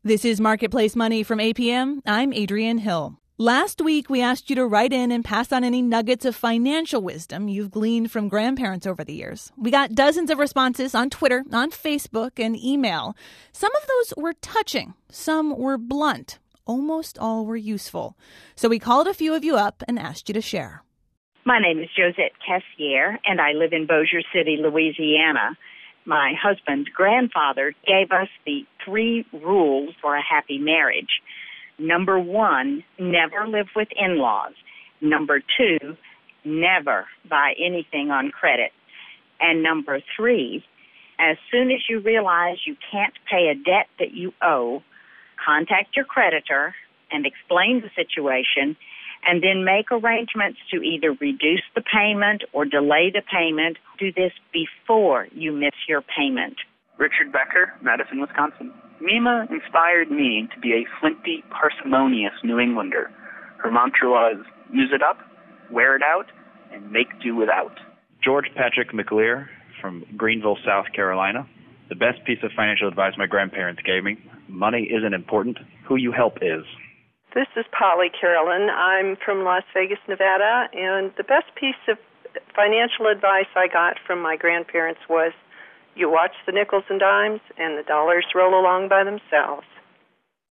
This is Marketplace Money from APM. I'm Adrienne Hill. Last week, we asked you to write in and pass on any nuggets of financial wisdom you've gleaned from grandparents over the years. We got dozens of responses on Twitter, on Facebook, and email. Some of those were touching. Some were blunt. Almost all were useful. So we called a few of you up and asked you to share. My name is Josette Cassier, and I live in Bossier City, Louisiana. My husband's grandfather gave us the 3 rules for a happy marriage. Number 1, never live with in-laws. Number 2, never buy anything on credit. And number 3, as soon as you realize you can't pay a debt that you owe, contact your creditor and explain the situation, and then make arrangements to either reduce the payment or delay the payment. Do this before you miss your payment. Richard Becker, Madison, Wisconsin. Mima inspired me to be a flinty, parsimonious New Englander. Her mantra was, use it up, wear it out, and make do without. George Patrick McLear from Greenville, South Carolina. The best piece of financial advice my grandparents gave me: money isn't important, who you help is. This is Polly Carolyn. I'm from Las Vegas, Nevada, and the best piece of financial advice I got from my grandparents was, you watch the nickels and dimes, and the dollars roll along by themselves.